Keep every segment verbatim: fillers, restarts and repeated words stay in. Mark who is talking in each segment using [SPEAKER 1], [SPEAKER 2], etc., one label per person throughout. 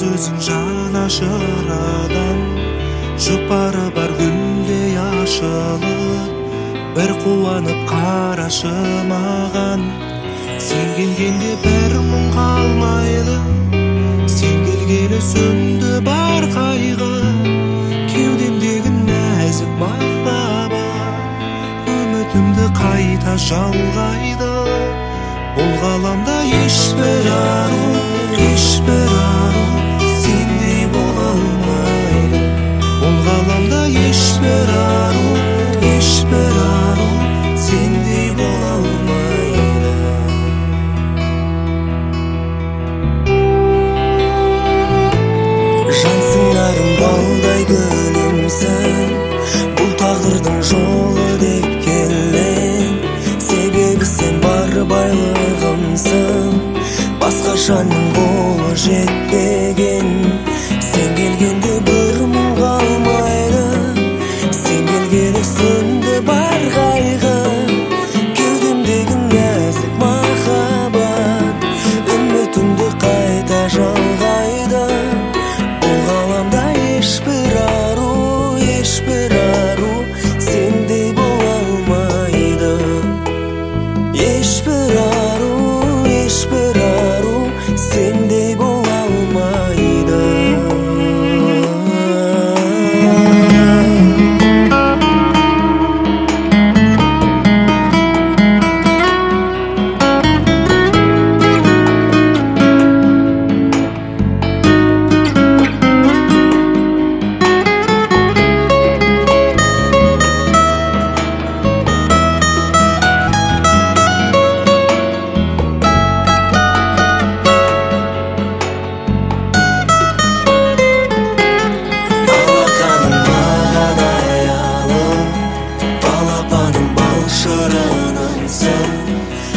[SPEAKER 1] сөзің жанашырадан, жұпары бар гүлдей ашылып, бір қуанып қарашы маған. Сен келгенде бір мұң қалмайды, сен келгелі сөнді бар қайғы. Кеудемдегі нәзік махаббат үмітімді қайта жалғайды. Бұл ғаламда ешбір ару, ешбір ару сендей бола алмайды. Бұл ғаламда ешбір ару, ешбір ару сендей бола алмайды. Жансыңарым балдай гүлімсің, бұл тағдырдың жолы деп келем. Себебі сен бар байлығымсың, басқа жанның қолы жетпеген. Сен келгенде бір мұң қалмайды, сен келгелі сөнді бар қайғы. Кеудемдегі нәзік махаббат үмітімді қайта жалғайды. Бұл ғаламда ешбір ару, ешбір ару сендей бола алмайды. Ешбір ару, ешбір ару сендей бола алмайды.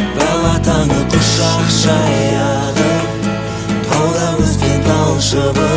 [SPEAKER 1] Таңы құшақ жаяды, тауда өскен тал шыбығы.